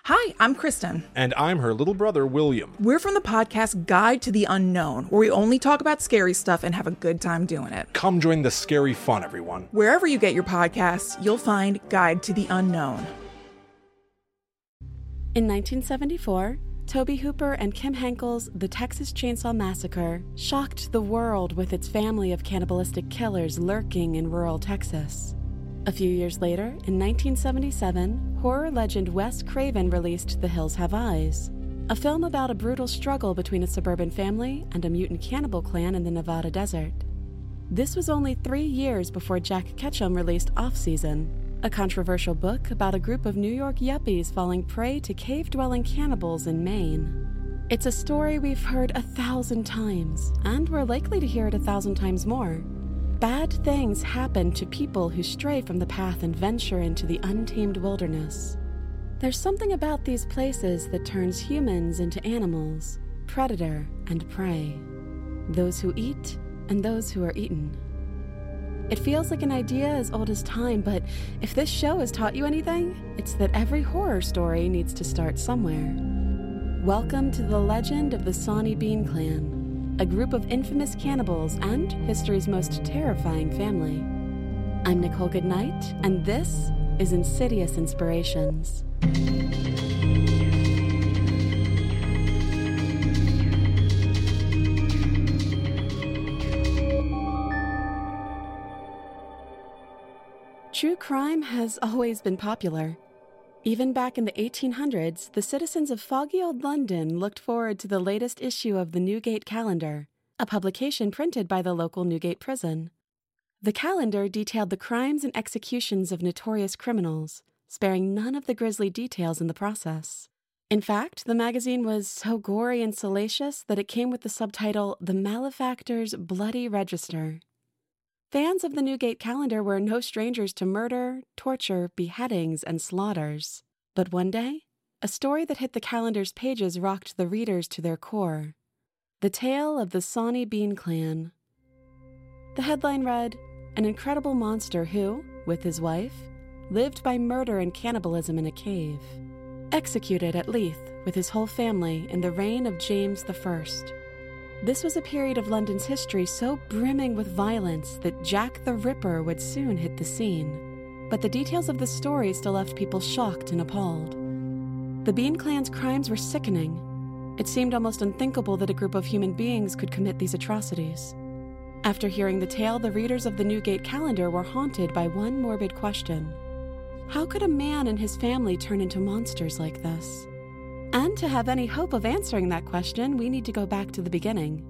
Hi, I'm Kristen. And I'm her little brother, William. We're from the podcast Guide to the Unknown, where we only talk about scary stuff and have a good time doing it. Come join the scary fun, everyone. Wherever you get your podcasts, you'll find Guide to the Unknown. In 1974, Tobe Hooper and Kim Henkel's The Texas Chainsaw Massacre shocked the world with its family of cannibalistic killers lurking in rural Texas. A few years later, in 1977, horror legend Wes Craven released The Hills Have Eyes, a film about a brutal struggle between a suburban family and a mutant cannibal clan in the Nevada desert. This was only 3 years before Jack Ketchum released Off Season, a controversial book about a group of New York yuppies falling prey to cave-dwelling cannibals in Maine. It's a story we've heard 1,000 times, and we're likely to hear it 1,000 times more. Bad things happen to people who stray from the path and venture into the untamed wilderness. There's something about these places that turns humans into animals, predator and prey, those who eat and those who are eaten. It feels like an idea as old as time, but if this show has taught you anything, it's that every horror story needs to start somewhere. Welcome to the legend of the Sawney Bean Clan, a group of infamous cannibals and history's most terrifying family. I'm Nicole Goodnight, and this is Insidious Inspirations. True crime has always been popular. Even back in the 1800s, the citizens of foggy old London looked forward to the latest issue of the Newgate Calendar, a publication printed by the local Newgate prison. The calendar detailed the crimes and executions of notorious criminals, sparing none of the grisly details in the process. In fact, the magazine was so gory and salacious that it came with the subtitle, The Malefactor's Bloody Register. Fans of the Newgate Calendar were no strangers to murder, torture, beheadings, and slaughters. But one day, a story that hit the calendar's pages rocked the readers to their core. The tale of the Sawney Bean Clan. The headline read, an incredible monster who, with his wife, lived by murder and cannibalism in a cave. Executed at Leith with his whole family in the reign of James I. This was a period of London's history so brimming with violence that Jack the Ripper would soon hit the scene. But the details of the story still left people shocked and appalled. The Bean Clan's crimes were sickening. It seemed almost unthinkable that a group of human beings could commit these atrocities. After hearing the tale, the readers of the Newgate Calendar were haunted by one morbid question. How could a man and his family turn into monsters like this? And to have any hope of answering that question, we need to go back to the beginning.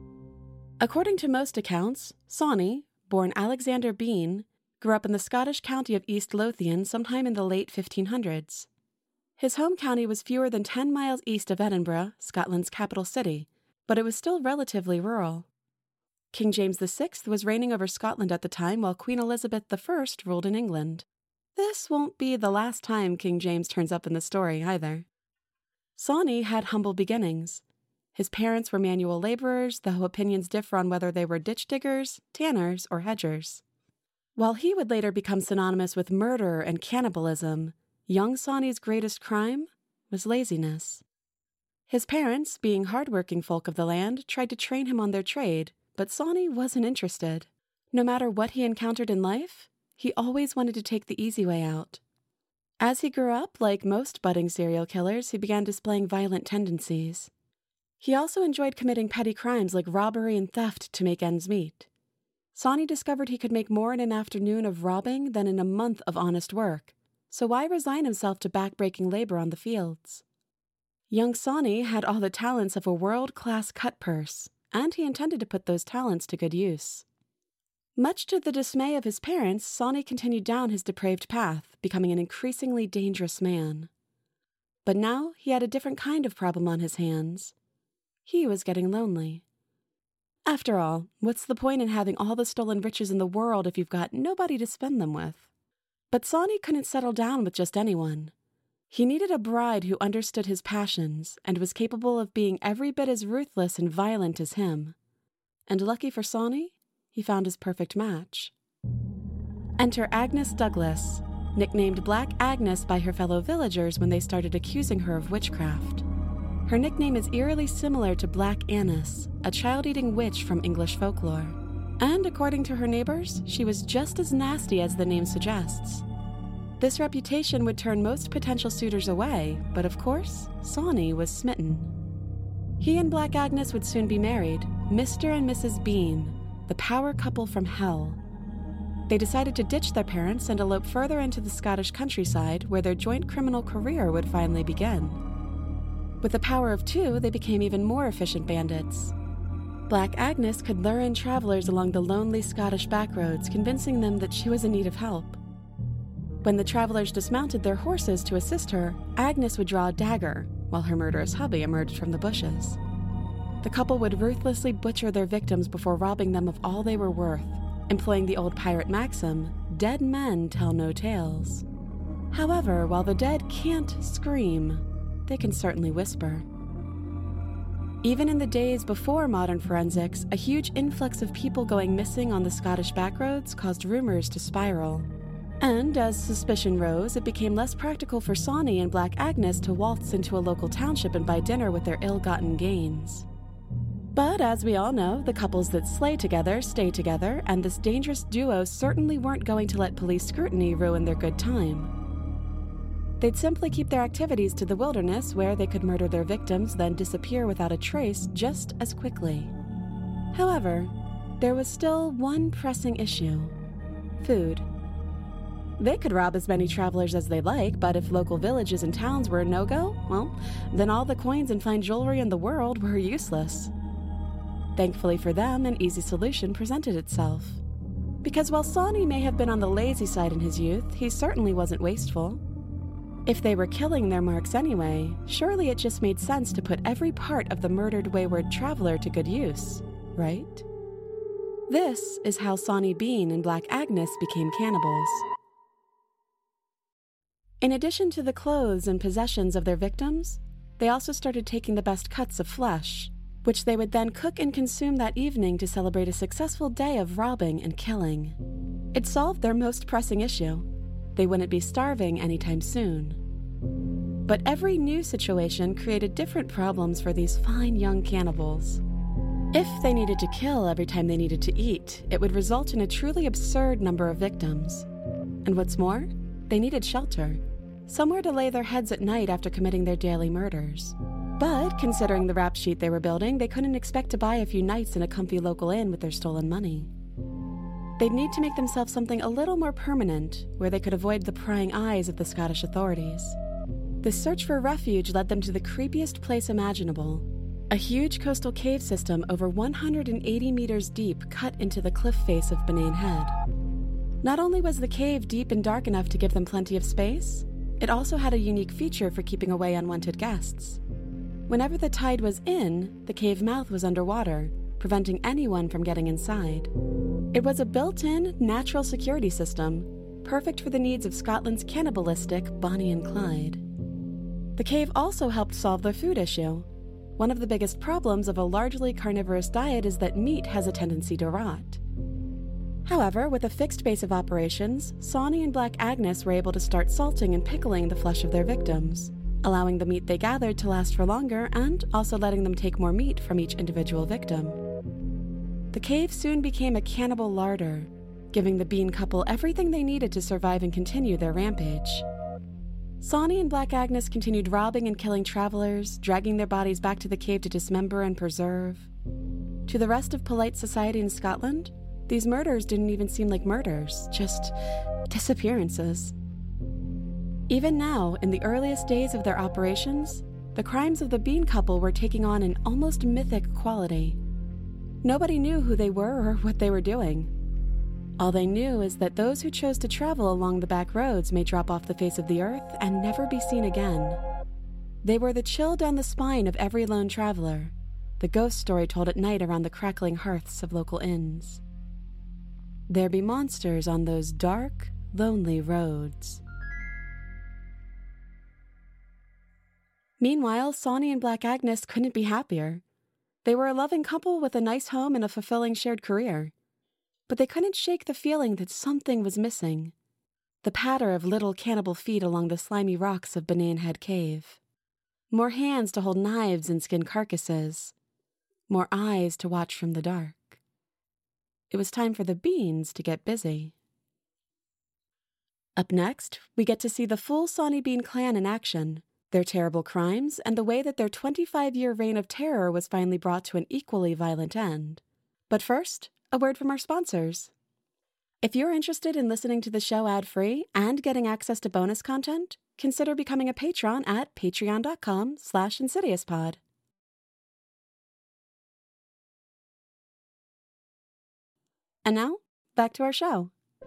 According to most accounts, Sawney, born Alexander Bean, grew up in the Scottish county of East Lothian sometime in the late 1500s. His home county was fewer than 10 miles east of Edinburgh, Scotland's capital city, but it was still relatively rural. King James VI was reigning over Scotland at the time while Queen Elizabeth I ruled in England. This won't be the last time King James turns up in the story either. Sawney had humble beginnings. His parents were manual laborers, though opinions differ on whether they were ditch diggers, tanners, or hedgers. While he would later become synonymous with murder and cannibalism, young Sawney's greatest crime was laziness. His parents, being hard-working folk of the land, tried to train him on their trade, but Sawney wasn't interested. No matter what he encountered in life, he always wanted to take the easy way out. As he grew up, like most budding serial killers, he began displaying violent tendencies. He also enjoyed committing petty crimes like robbery and theft to make ends meet. Sawney discovered he could make more in an afternoon of robbing than in a month of honest work, so why resign himself to back-breaking labor on the fields? Young Sawney had all the talents of a world-class cut purse, and he intended to put those talents to good use. Much to the dismay of his parents, Sawney continued down his depraved path, becoming an increasingly dangerous man. But now he had a different kind of problem on his hands. He was getting lonely. After all, what's the point in having all the stolen riches in the world if you've got nobody to spend them with? But Sawney couldn't settle down with just anyone. He needed a bride who understood his passions and was capable of being every bit as ruthless and violent as him. And lucky for Sawney, he found his perfect match. Enter Agnes Douglas, nicknamed Black Agnes by her fellow villagers when they started accusing her of witchcraft. Her nickname is eerily similar to Black Annis, a child-eating witch from English folklore. And according to her neighbors, she was just as nasty as the name suggests. This reputation would turn most potential suitors away, but of course, Sawney was smitten. He and Black Agnes would soon be married, Mr. and Mrs. Bean, the power couple from hell. They decided to ditch their parents and elope further into the Scottish countryside, where their joint criminal career would finally begin. With the power of two, they became even more efficient bandits. Black Agnes could lure in travelers along the lonely Scottish backroads, convincing them that she was in need of help. When the travelers dismounted their horses to assist her, Agnes would draw a dagger, while her murderous hubby emerged from the bushes. The couple would ruthlessly butcher their victims before robbing them of all they were worth, employing the old pirate maxim, "Dead men tell no tales." However, while the dead can't scream, they can certainly whisper. Even in the days before modern forensics, a huge influx of people going missing on the Scottish backroads caused rumors to spiral. And as suspicion rose, it became less practical for Sawney and Black Agnes to waltz into a local township and buy dinner with their ill-gotten gains. But as we all know, the couples that slay together stay together, and this dangerous duo certainly weren't going to let police scrutiny ruin their good time. They'd simply keep their activities to the wilderness, where they could murder their victims, then disappear without a trace just as quickly. However, there was still one pressing issue: food. They could rob as many travelers as they like, but if local villages and towns were a no-go, well, then all the coins and fine jewelry in the world were useless. Thankfully for them, an easy solution presented itself. Because while Sawney may have been on the lazy side in his youth, he certainly wasn't wasteful. If they were killing their marks anyway, surely it just made sense to put every part of the murdered wayward traveler to good use, right? This is how Sawney Bean and Black Agnes became cannibals. In addition to the clothes and possessions of their victims, they also started taking the best cuts of flesh, which they would then cook and consume that evening to celebrate a successful day of robbing and killing. It solved their most pressing issue. They wouldn't be starving anytime soon. But every new situation created different problems for these fine young cannibals. If they needed to kill every time they needed to eat, it would result in a truly absurd number of victims. And what's more, they needed shelter, somewhere to lay their heads at night after committing their daily murders. But considering the rap sheet they were building, they couldn't expect to buy a few nights in a comfy local inn with their stolen money. They'd need to make themselves something a little more permanent, where they could avoid the prying eyes of the Scottish authorities. This search for refuge led them to the creepiest place imaginable: a huge coastal cave system over 180 meters deep cut into the cliff face of Benane Head. Not only was the cave deep and dark enough to give them plenty of space, it also had a unique feature for keeping away unwanted guests. Whenever the tide was in, the cave mouth was underwater, preventing anyone from getting inside. It was a built-in, natural security system, perfect for the needs of Scotland's cannibalistic Bonnie and Clyde. The cave also helped solve their food issue. One of the biggest problems of a largely carnivorous diet is that meat has a tendency to rot. However, with a fixed base of operations, Sawney and Black Agnes were able to start salting and pickling the flesh of their victims, allowing the meat they gathered to last for longer and also letting them take more meat from each individual victim. The cave soon became a cannibal larder, giving the Bean couple everything they needed to survive and continue their rampage. Sawney and Black Agnes continued robbing and killing travelers, dragging their bodies back to the cave to dismember and preserve. To the rest of polite society in Scotland, these murders didn't even seem like murders, just disappearances. Even now, in the earliest days of their operations, the crimes of the Bean couple were taking on an almost mythic quality. Nobody knew who they were or what they were doing. All they knew is that those who chose to travel along the back roads may drop off the face of the earth and never be seen again. They were the chill down the spine of every lone traveler, the ghost story told at night around the crackling hearths of local inns. There be monsters on those dark, lonely roads. Meanwhile, Sawney and Black Agnes couldn't be happier. They were a loving couple with a nice home and a fulfilling shared career. But they couldn't shake the feeling that something was missing. the patter of little cannibal feet along the slimy rocks of Banane Head Cave. More hands to hold knives and skin carcasses. More eyes to watch from the dark. It was time for the beans to get busy. Up next, we get to see the full Sawney Bean clan in action, their terrible crimes, and the way that their 25-year reign of terror was finally brought to an equally violent end. But first, a word from our sponsors. If you're interested in listening to the show ad-free and getting access to bonus content, consider becoming a patron at patreon.com/insidiouspod. And now, back to our show.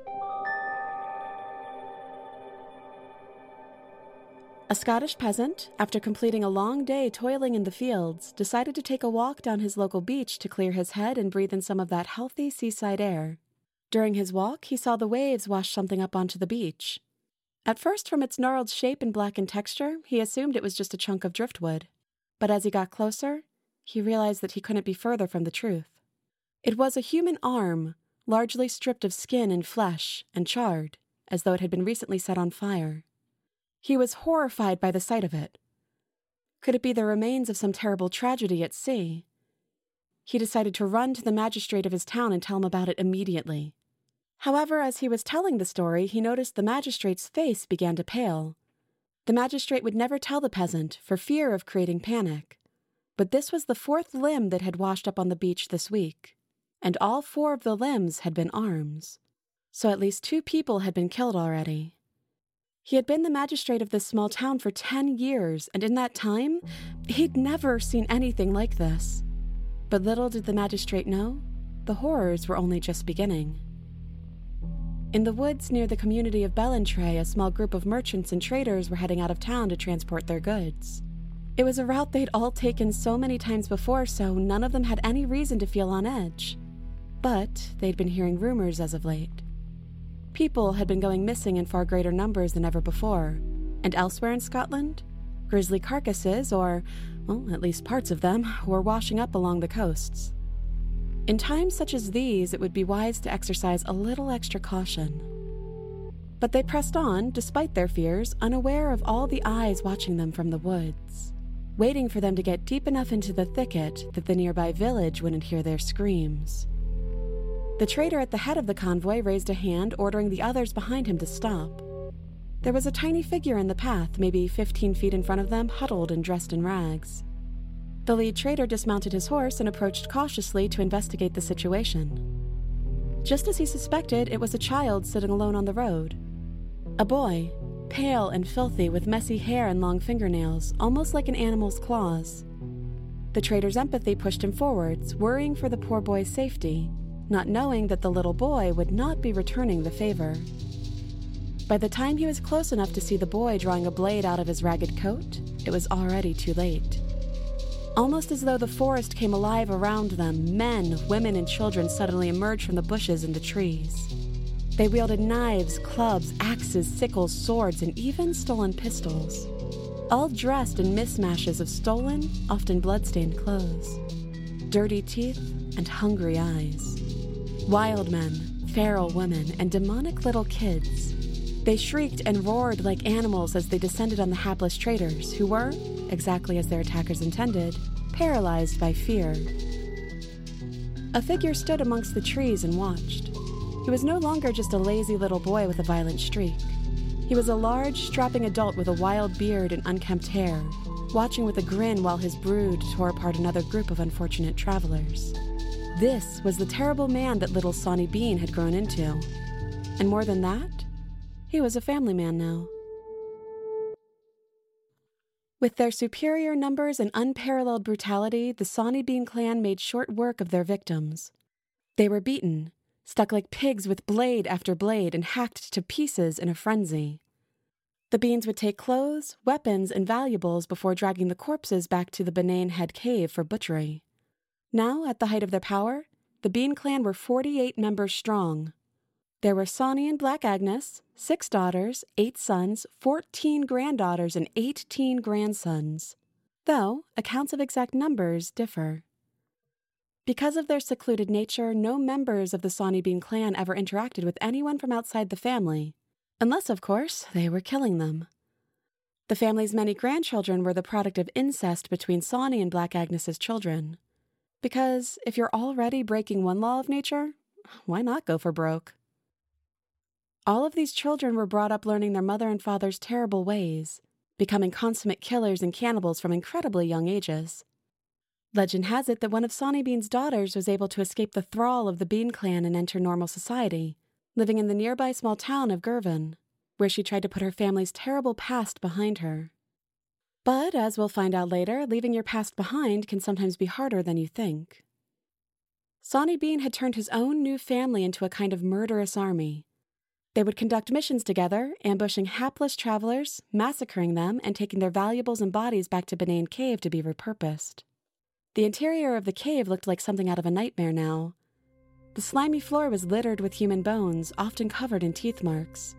A Scottish peasant, after completing a long day toiling in the fields, decided to take a walk down his local beach to clear his head and breathe in some of that healthy seaside air. During his walk, he saw the waves wash something up onto the beach. At first, from its gnarled shape and blackened texture, he assumed it was just a chunk of driftwood. But as he got closer, he realized that he couldn't be further from the truth. It was a human arm, largely stripped of skin and flesh, and charred, as though it had been recently set on fire. He was horrified by the sight of it. Could it be the remains of some terrible tragedy at sea? He decided to run to the magistrate of his town and tell him about it immediately. However, as he was telling the story, he noticed the magistrate's face began to pale. The magistrate would never tell the peasant for fear of creating panic. But this was the 4th limb that had washed up on the beach this week, and all 4 of the limbs had been arms. So at least 2 people had been killed already. He had been the magistrate of this small town for 10 years, and in that time, he'd never seen anything like this. But little did the magistrate know, the horrors were only just beginning. In the woods near the community of Ballantrae, a small group of merchants and traders were heading out of town to transport their goods. It was a route they'd all taken so many times before, so none of them had any reason to feel on edge. But they'd been hearing rumors as of late. People had been going missing in far greater numbers than ever before, and elsewhere in Scotland, grisly carcasses, or, well, at least parts of them, were washing up along the coasts. In times such as these, it would be wise to exercise a little extra caution. But they pressed on, despite their fears, unaware of all the eyes watching them from the woods, waiting for them to get deep enough into the thicket that the nearby village wouldn't hear their screams. The trader at the head of the convoy raised a hand, ordering the others behind him to stop. There was a tiny figure in the path, maybe 15 feet in front of them, huddled and dressed in rags. The lead trader dismounted his horse and approached cautiously to investigate the situation. Just as he suspected, it was a child sitting alone on the road. A boy, pale and filthy with messy hair and long fingernails, almost like an animal's claws. The trader's empathy pushed him forwards, worrying for the poor boy's safety, not knowing that the little boy would not be returning the favor. By the time he was close enough to see the boy drawing a blade out of his ragged coat, it was already too late. Almost as though the forest came alive around them, men, women, and children suddenly emerged from the bushes and the trees. They wielded knives, clubs, axes, sickles, swords, and even stolen pistols, all dressed in mismatches of stolen, often blood-stained clothes, dirty teeth, and hungry eyes. Wild men, feral women, and demonic little kids. They shrieked and roared like animals as they descended on the hapless traders, who were, exactly as their attackers intended, paralyzed by fear. A figure stood amongst the trees and watched. He was no longer just a lazy little boy with a violent streak. He was a large, strapping adult with a wild beard and unkempt hair, watching with a grin while his brood tore apart another group of unfortunate travelers. This was the terrible man that little Sawney Bean had grown into. And more than that, he was a family man now. With their superior numbers and unparalleled brutality, the Sawney Bean clan made short work of their victims. They were beaten, stuck like pigs with blade after blade, and hacked to pieces in a frenzy. The Beans would take clothes, weapons, and valuables before dragging the corpses back to the Banane Head Cave for butchery. Now, at the height of their power, the Bean clan were 48 members strong. There were Sawney and Black Agnes, 6 daughters, 8 sons, 14 granddaughters, and 18 grandsons, though accounts of exact numbers differ. Because of their secluded nature, no members of the Sawney Bean clan ever interacted with anyone from outside the family, Unless, of course, they were killing them. The family's many grandchildren were the product of incest between Sawney and Black Agnes's children. Because if you're already breaking one law of nature, why not go for broke? All of these children were brought up learning their mother and father's terrible ways, becoming consummate killers and cannibals from incredibly young ages. Legend has it that one of Sawney Bean's daughters was able to escape the thrall of the Bean clan and enter normal society, living in the nearby small town of Girvan, where she tried to put her family's terrible past behind her. But, as we'll find out later, leaving your past behind can sometimes be harder than you think. Sawney Bean had turned his own new family into a kind of murderous army. They would conduct missions together, ambushing hapless travelers, massacring them, and taking their valuables and bodies back to Banane Cave to be repurposed. The interior of the cave looked like something out of a nightmare now. The slimy floor was littered with human bones, often covered in teeth marks.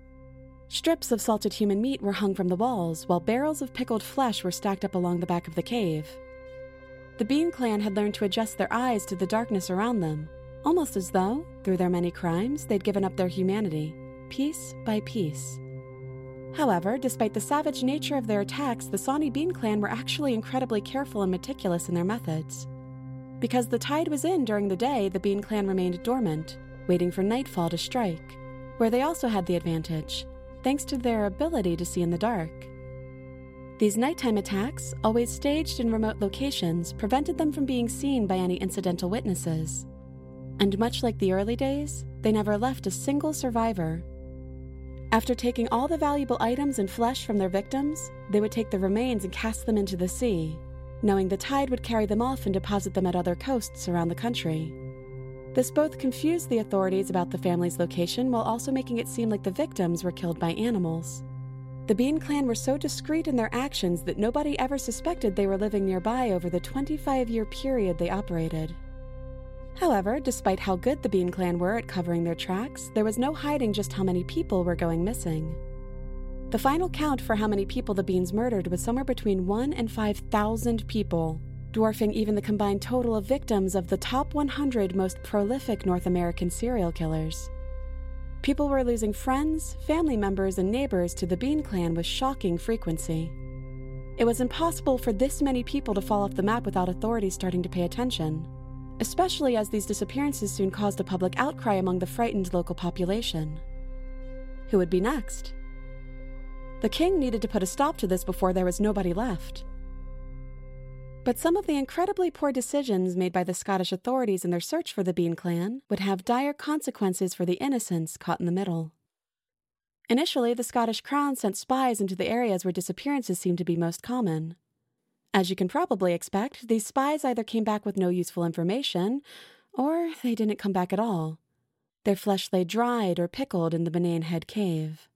Strips of salted human meat were hung from the walls, while barrels of pickled flesh were stacked up along the back of the cave. The Bean clan had learned to adjust their eyes to the darkness around them, almost as though, through their many crimes, they'd given up their humanity, piece by piece. However, despite the savage nature of their attacks, the Sawney Bean clan were actually incredibly careful and meticulous in their methods. Because the tide was in during the day, the Bean clan remained dormant, waiting for nightfall to strike, where they also had the advantage, thanks to their ability to see in the dark. These nighttime attacks, always staged in remote locations, prevented them from being seen by any incidental witnesses. And much like the early days, they never left a single survivor. After taking all the valuable items and flesh from their victims, they would take the remains and cast them into the sea, knowing the tide would carry them off and deposit them at other coasts around the country. This both confused the authorities about the family's location while also making it seem like the victims were killed by animals. The Bean clan were so discreet in their actions that nobody ever suspected they were living nearby over the 25-year period they operated. However, despite how good the Bean clan were at covering their tracks, there was no hiding just how many people were going missing. The final count for how many people the Beans murdered was somewhere between 1,000 and 5,000 people, dwarfing even the combined total of victims of the top 100 most prolific North American serial killers. People were losing friends, family members, and neighbors to the Bean clan with shocking frequency. It was impossible for this many people to fall off the map without authorities starting to pay attention, especially as these disappearances soon caused a public outcry among the frightened local population. Who would be next? The king needed to put a stop to this before there was nobody left. But some of the incredibly poor decisions made by the Scottish authorities in their search for the Bean clan would have dire consequences for the innocents caught in the middle. Initially, the Scottish Crown sent spies into the areas where disappearances seemed to be most common. As you can probably expect, these spies either came back with no useful information, or they didn't come back at all. Their flesh lay dried or pickled in the Banane Head Cave.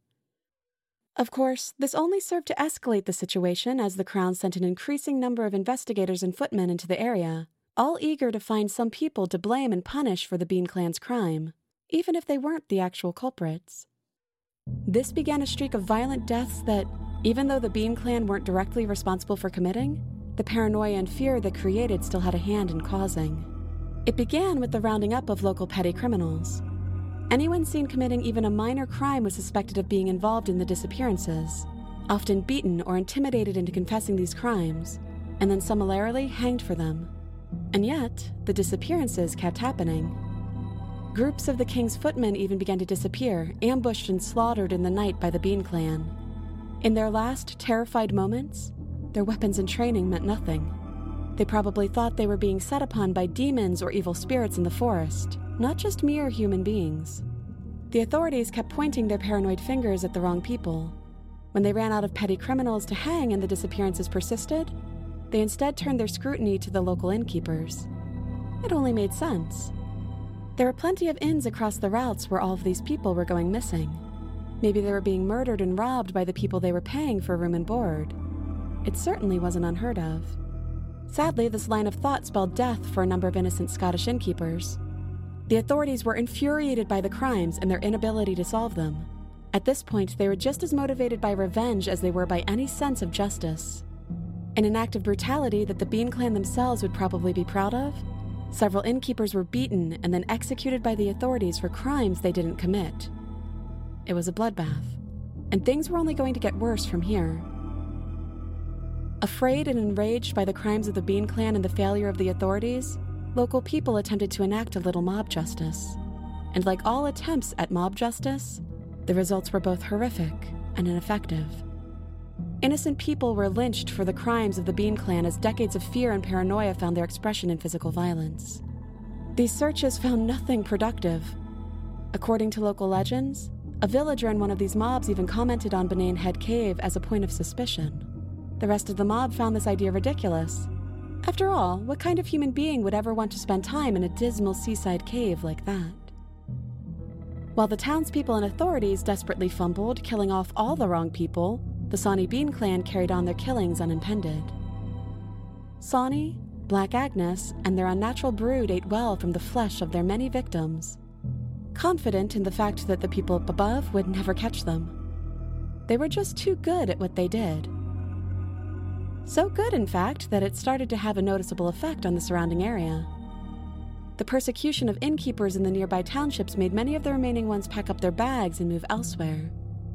Of course, this only served to escalate the situation as the Crown sent an increasing number of investigators and footmen into the area, all eager to find some people to blame and punish for the Bean clan's crime, even if they weren't the actual culprits. This began a streak of violent deaths that, even though the Bean clan weren't directly responsible for committing, the paranoia and fear they created still had a hand in causing. It began with the rounding up of local petty criminals. Anyone seen committing even a minor crime was suspected of being involved in the disappearances, often beaten or intimidated into confessing these crimes, and then summarily hanged for them. And yet, the disappearances kept happening. Groups of the king's footmen even began to disappear, ambushed and slaughtered in the night by the Bean clan. In their last terrified moments, their weapons and training meant nothing. They probably thought they were being set upon by demons or evil spirits in the forest, not just mere human beings. The authorities kept pointing their paranoid fingers at the wrong people. When they ran out of petty criminals to hang and the disappearances persisted, they instead turned their scrutiny to the local innkeepers. It only made sense. There were plenty of inns across the routes where all of these people were going missing. Maybe they were being murdered and robbed by the people they were paying for room and board. It certainly wasn't unheard of. Sadly, this line of thought spelled death for a number of innocent Scottish innkeepers. The authorities were infuriated by the crimes and their inability to solve them. At this point, they were just as motivated by revenge as they were by any sense of justice. In an act of brutality that the Bean clan themselves would probably be proud of, several innkeepers were beaten and then executed by the authorities for crimes they didn't commit. it was a bloodbath, and things were only going to get worse from here. Afraid and enraged by the crimes of the Bean Clan and the failure of the authorities, local people attempted to enact a little mob justice. And like all attempts at mob justice, the results were both horrific and ineffective. Innocent people were lynched for the crimes of the Bean Clan as decades of fear and paranoia found their expression in physical violence. These searches found nothing productive. According to local legends, a villager in one of these mobs even commented on Banane Head Cave as a point of suspicion. The rest of the mob found this idea ridiculous. After all, what kind of human being would ever want to spend time in a dismal seaside cave like that? While the townspeople and authorities desperately fumbled, killing off all the wrong people, the Sawney Bean Clan carried on their killings unimpeded. Sawney, Black Agnes, and their unnatural brood ate well from the flesh of their many victims, confident in the fact that the people up above would never catch them. They were just too good at what they did. So good, in fact, that it started to have a noticeable effect on the surrounding area. The persecution of innkeepers in the nearby townships made many of the remaining ones pack up their bags and move elsewhere.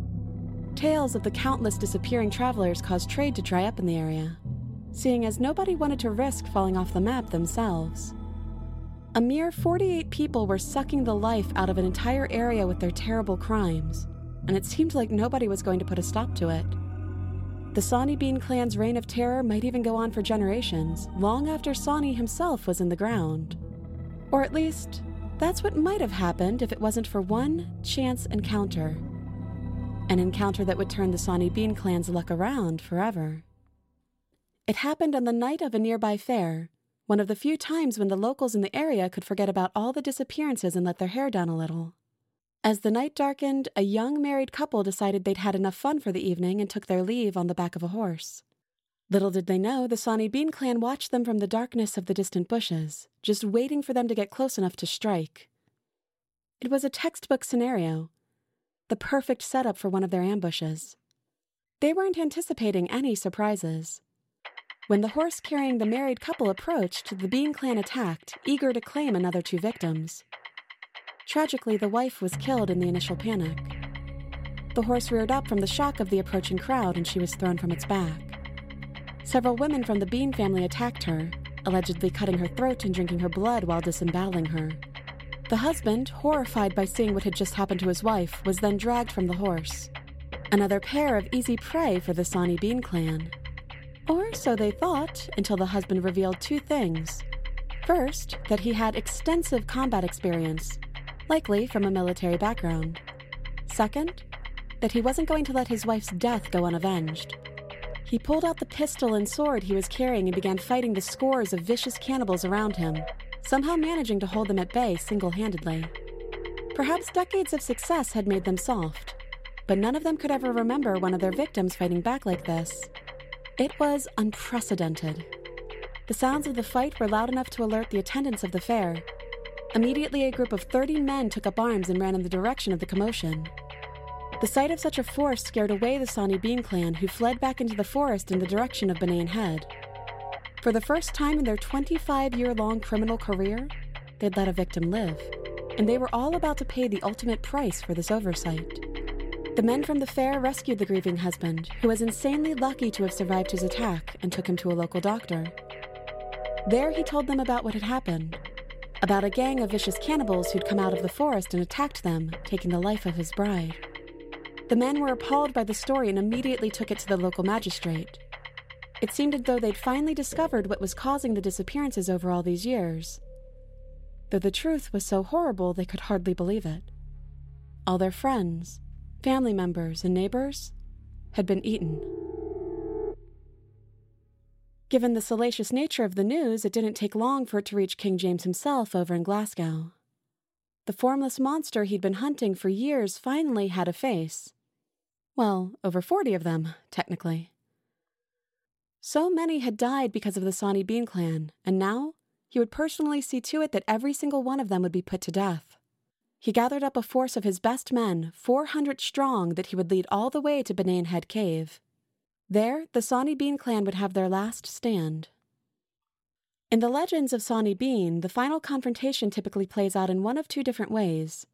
Tales of the countless disappearing travelers caused trade to dry up in the area, seeing as nobody wanted to risk falling off the map themselves. A mere 48 people were sucking the life out of an entire area with their terrible crimes, and it seemed like nobody was going to put a stop to it. The Sawney Bean Clan's reign of terror might even go on for generations, long after Sawney himself was in the ground. Or at least, that's what might have happened if it wasn't for one chance encounter. An encounter that would turn the Sawney Bean Clan's luck around forever. It happened on the night of a nearby fair, one of the few times when the locals in the area could forget about all the disappearances and let their hair down a little. As the night darkened, a young married couple decided they'd had enough fun for the evening and took their leave on the back of a horse. Little did they know, the Sawney Bean Clan watched them from the darkness of the distant bushes, just waiting for them to get close enough to strike. It was a textbook scenario, the perfect setup for one of their ambushes. They weren't anticipating any surprises. When the horse carrying the married couple approached, the Bean Clan attacked, eager to claim another 2 victims. Tragically, the wife was killed in the initial panic. The horse reared up from the shock of the approaching crowd and she was thrown from its back. Several women from the Bean family attacked her, allegedly cutting her throat and drinking her blood while disemboweling her. The husband, horrified by seeing what had just happened to his wife, was then dragged from the horse. Another pair of easy prey for the Sawney Bean Clan. Or so they thought, until the husband revealed 2 things. First, that he had extensive combat experience, likely from a military background. Second, that he wasn't going to let his wife's death go unavenged. He pulled out the pistol and sword he was carrying and began fighting the scores of vicious cannibals around him, somehow managing to hold them at bay single-handedly. Perhaps decades of success had made them soft, but none of them could ever remember one of their victims fighting back like this. It was unprecedented. The sounds of the fight were loud enough to alert the attendants of the fair. Immediately, a group of 30 men took up arms and ran in the direction of the commotion. The sight of such a force scared away the Sawney Bean Clan, who fled back into the forest in the direction of Banane Head. For the first time in their 25-year-long criminal career, they'd let a victim live, and they were all about to pay the ultimate price for this oversight. The men from the fair rescued the grieving husband, who was insanely lucky to have survived his attack, and took him to a local doctor. There he told them about what had happened, about a gang of vicious cannibals who'd come out of the forest and attacked them, taking the life of his bride. The men were appalled by the story and immediately took it to the local magistrate. It seemed as though they'd finally discovered what was causing the disappearances over all these years. Though the truth was so horrible they could hardly believe it. All their friends, family members, and neighbors had been eaten. Given the salacious nature of the news, it didn't take long for it to reach King James himself over in Glasgow. The formless monster he'd been hunting for years finally had a face. Well, over 40 of them, technically. So many had died because of the Sawney Bean Clan, and now he would personally see to it that every single one of them would be put to death. He gathered up a force of his best men, 400 strong, that he would lead all the way to Banane Head Cave. There, the Sawney Bean Clan would have their last stand. In the legends of Sawney Bean, the final confrontation typically plays out in one of 2 different ways.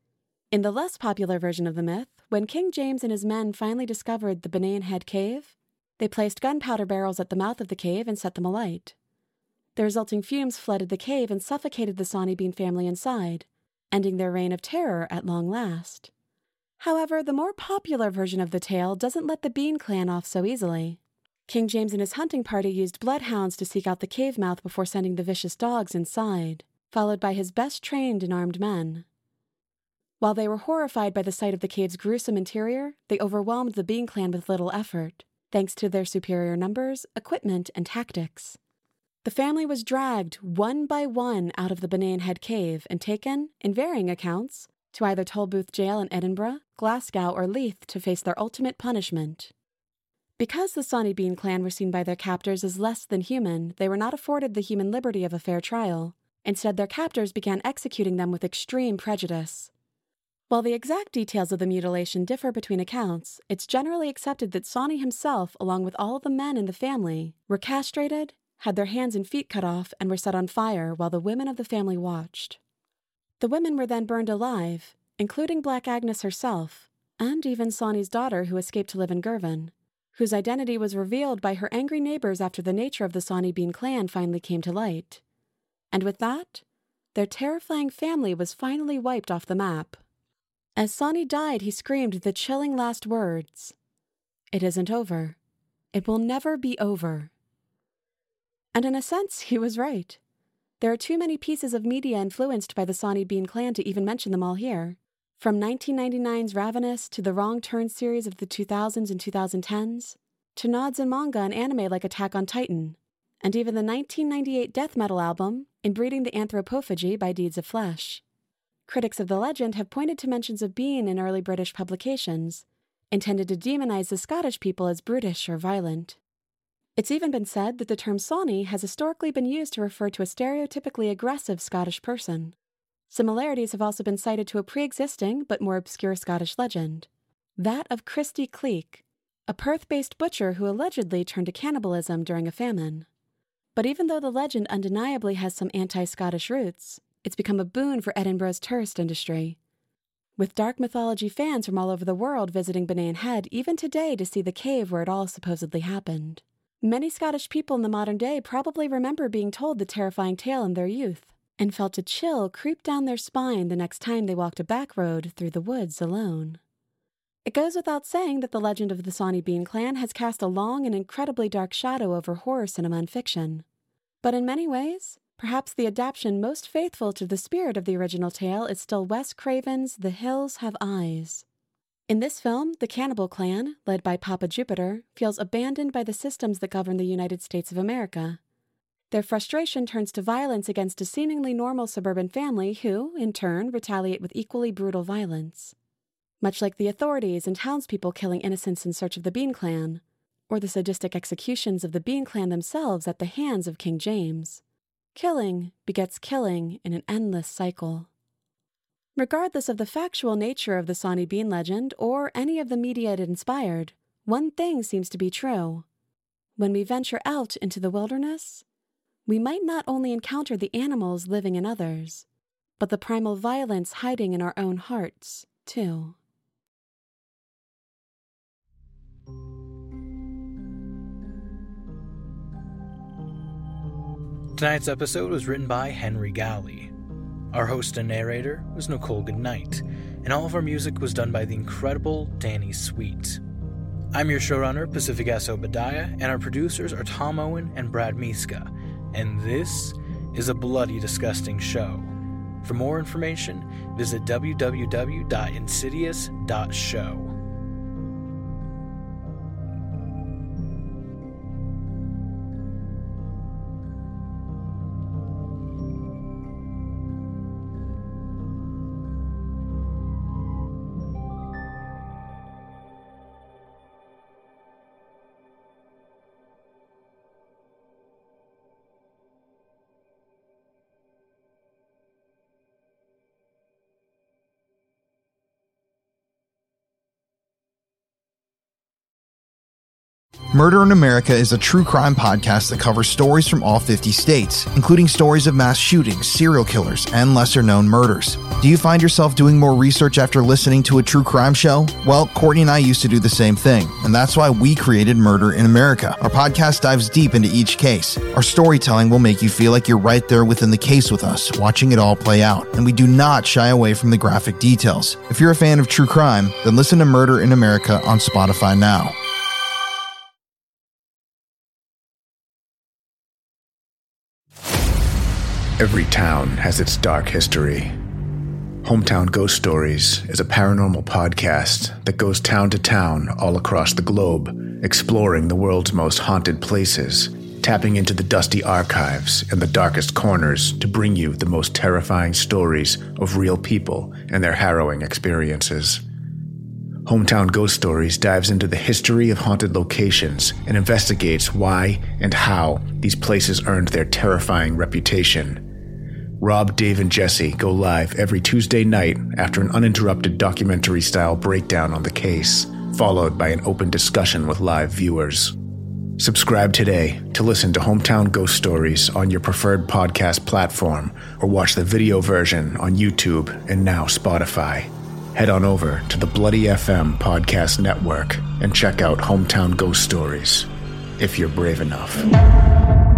In the less popular version of the myth, when King James and his men finally discovered the Benayan Head Cave, they placed gunpowder barrels at the mouth of the cave and set them alight. The resulting fumes flooded the cave and suffocated the Sawney Bean family inside, ending their reign of terror at long last. However, the more popular version of the tale doesn't let the Bean clan off so easily. King James and his hunting party used bloodhounds to seek out the cave mouth before sending the vicious dogs inside, followed by his best trained and armed men. While they were horrified by the sight of the cave's gruesome interior, they overwhelmed the Bean clan with little effort, thanks to their superior numbers, equipment, and tactics. The family was dragged one by one out of the Benayan Head Cave and taken, in varying accounts, to either Tolbooth Jail in Edinburgh, Glasgow, or Leith to face their ultimate punishment. Because the Sawney Bean clan were seen by their captors as less than human, they were not afforded the human liberty of a fair trial. Instead, their captors began executing them with extreme prejudice. While the exact details of the mutilation differ between accounts, it's generally accepted that Sawney himself, along with all of the men in the family, were castrated, had their hands and feet cut off, and were set on fire while the women of the family watched. The women were then burned alive, including Black Agnes herself, and even Sawney's daughter who escaped to live in Girvan, whose identity was revealed by her angry neighbors after the nature of the Sawney Bean clan finally came to light. And with that, their terrifying family was finally wiped off the map. As Sawney died, he screamed the chilling last words, "It isn't over. It will never be over." And in a sense, he was right. There are too many pieces of media influenced by the Sawney Bean clan to even mention them all here. From 1999's Ravenous to the Wrong Turn series of the 2000s and 2010s, to nods in manga and anime like Attack on Titan, and even the 1998 death metal album, Inbreeding the Anthropophagy by Deeds of Flesh. Critics of the legend have pointed to mentions of Bean in early British publications, intended to demonize the Scottish people as brutish or violent. It's even been said that the term Sawney has historically been used to refer to a stereotypically aggressive Scottish person. Similarities have also been cited to a pre-existing but more obscure Scottish legend, that of Christy Cleek, a Perth-based butcher who allegedly turned to cannibalism during a famine. But even though the legend undeniably has some anti-Scottish roots, it's become a boon for Edinburgh's tourist industry, with dark mythology fans from all over the world visiting Benayan Head even today to see the cave where it all supposedly happened. Many Scottish people in the modern day probably remember being told the terrifying tale in their youth, and felt a chill creep down their spine the next time they walked a back road through the woods alone. It goes without saying that the legend of the Sawney Bean clan has cast a long and incredibly dark shadow over horror cinema and fiction. But in many ways, perhaps the adaptation most faithful to the spirit of the original tale is still Wes Craven's The Hills Have Eyes. In this film, the cannibal clan, led by Papa Jupiter, feels abandoned by the systems that govern the United States of America. Their frustration turns to violence against a seemingly normal suburban family who, in turn, retaliate with equally brutal violence. Much like the authorities and townspeople killing innocents in search of the Bean clan, or the sadistic executions of the Bean clan themselves at the hands of King James. Killing begets killing in an endless cycle. Regardless of the factual nature of the Sawney Bean legend or any of the media it inspired, one thing seems to be true. When we venture out into the wilderness, we might not only encounter the animals living in others, but the primal violence hiding in our own hearts, too. Tonight's episode was written by Henry Galley. Our host and narrator was Nicole Goodnight, and all of our music was done by the incredible Danny Sweet. I'm your showrunner, Pacific S. Obadiah, and our producers are Tom Owen and Brad Miska, and this is a bloody disgusting show. For more information, visit www.insidious.show. Murder in America is a true crime podcast that covers stories from all 50 states, including stories of mass shootings, serial killers, and lesser-known murders. Do you find yourself doing more research after listening to a true crime show? Well, Courtney and I used to do the same thing, and that's why we created Murder in America. Our podcast dives deep into each case. Our storytelling will make you feel like you're right there within the case with us, watching it all play out, and we do not shy away from the graphic details. If you're a fan of true crime, then listen to Murder in America on Spotify now. Every town has its dark history. Hometown Ghost Stories is a paranormal podcast that goes town to town all across the globe, exploring the world's most haunted places, tapping into the dusty archives and the darkest corners to bring you the most terrifying stories of real people and their harrowing experiences. Hometown Ghost Stories dives into the history of haunted locations and investigates why and how these places earned their terrifying reputation. Rob, Dave, and Jesse go live every Tuesday night after an uninterrupted documentary-style breakdown on the case, followed by an open discussion with live viewers. Subscribe today to listen to Hometown Ghost Stories on your preferred podcast platform, or watch the video version on YouTube and now Spotify. Head on over to the Bloody FM Podcast Network and check out Hometown Ghost Stories, if you're brave enough.